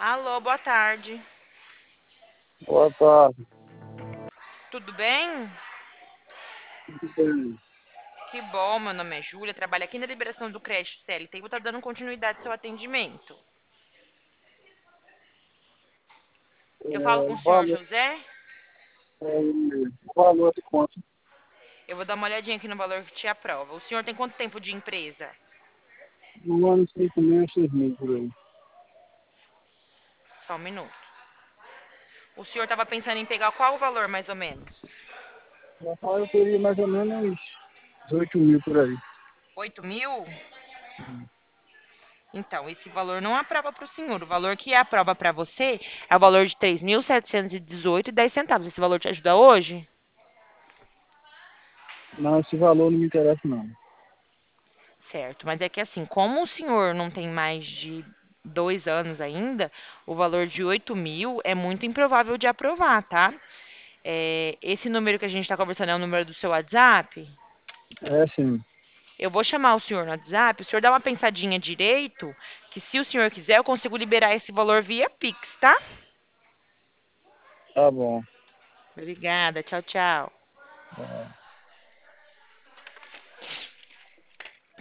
Alô, boa tarde. Boa tarde, Tudo bem? tudo bem? Que bom, meu nome é Júlia, trabalho aqui na liberação do crédito CLT e vou estar dando continuidade ao seu atendimento. Eu falo com O o senhor valor, José? o valor de quanto? Eu vou dar uma olhadinha aqui no valor que te aprova. O senhor tem quanto tempo de empresa? No ano 5 meses, 6 meses por aí. Só um minuto. O senhor estava pensando em pegar qual o valor, mais ou menos? Rapaz, eu teria mais ou menos uns 18 mil por aí. 8.000? Então, esse valor não aprova para o senhor. O valor que aprova para você é o valor de 3.718,10 centavos. Esse valor te ajuda hoje? Não, esse valor não me interessa não. Certo, mas é que assim, como o senhor não tem mais de 2 anos ainda, o valor de 8.000 é muito improvável de aprovar, tá? Esse número que a gente está conversando é o número do seu WhatsApp? É sim, Eu vou chamar o senhor no WhatsApp, o senhor dá uma pensadinha direito, que se o senhor quiser, eu consigo liberar esse valor via Pix, tá? tá bom. Obrigada, tchau, tchau. É.